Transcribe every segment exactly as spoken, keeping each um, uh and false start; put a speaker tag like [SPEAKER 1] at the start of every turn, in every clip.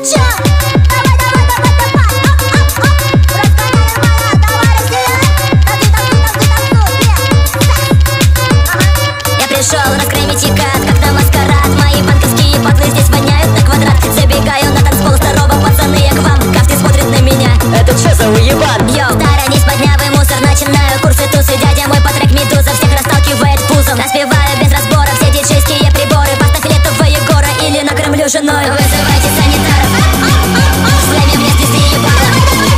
[SPEAKER 1] Чё? Давай, давай, давай, давай. Оп, оп, оп. Разгоняй нормально, давай, Россия. Танцуй, танцуй, танцуй, танцуй. Ага.
[SPEAKER 2] Я пришел раскрыть тикат, как на маскарад. Мои банковские патлы здесь воняют на квадрат. Забегаю на танцпол, здорово, пацаны, я к вам. Каждый смотрит на меня.
[SPEAKER 3] Это чё за уебан?
[SPEAKER 2] Йоу, сторонись, поднявый мусор. Начинаю курсы тусы. Дядя мой по трек Медуза всех расталкивает пузом. Распеваю без разбора все диджейские приборы. Поставь летого Егора или накормлю женой. Вызывайте санитаров. В слэме мне здесь заебало.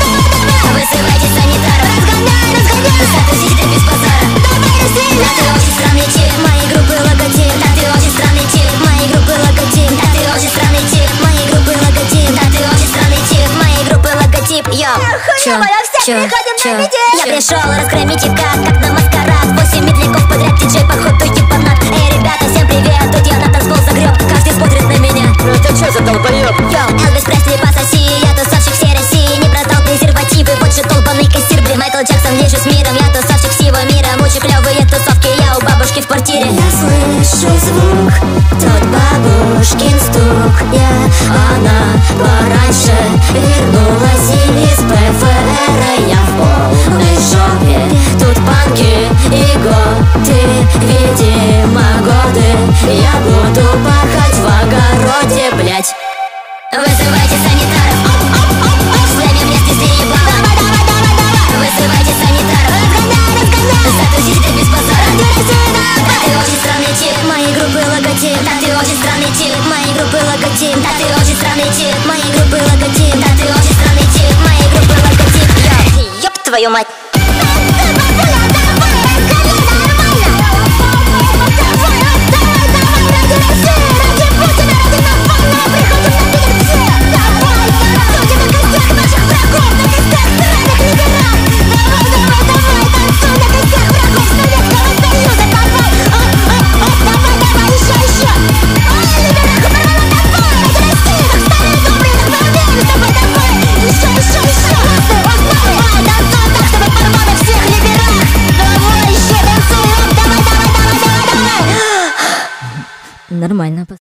[SPEAKER 2] Вызывайте санитаров. Затусить ты без базара. Да ты очень странный тип, моей группы логотип. Да ты очень странный тип, моей группы логотип. Да ты очень странный тип, моей группы логотип. Да ты очень странный тип, моей группы логотип. Йоу, чё, чё, чё? Я пришел раскрыть тикат, как на маскарад. Восемь медляков подряд, диджей походу ебанат. Эй, ребята, всем привет, тут я на танцпол загреб. Каждый смотрит на меня.
[SPEAKER 3] Это чё за долбоёб?
[SPEAKER 2] Йоу, Элвис Пресли пососи, я тусовщик всей России. Не продал презервативы, вот же долбаный кассир, блин. Майкл Джексон, лежу с миром, я тусовщик всего мира. Мучу клёвые тусовки, я у бабушки в квартире.
[SPEAKER 1] Я слышу звук, тот бабушкин стук. Я, она пораньше вернулась из ПФР. Я в полной жопе, тут панки и готы. Видимо, годы я буду пахать в огороде, блять.
[SPEAKER 2] Вызывайте санитаров. В слэме мне здесь заебало. Вызывайте санитаров. Затусить ты без базара. Да ты очень странный тип, моей группы логотип. Да ты очень странный тип, моей группы логотип. Да ты очень странный тип, моей группы логотип. Да ты очень странный тип, моей группы логотип. Йоу, ёб твою мать.
[SPEAKER 1] Нормально.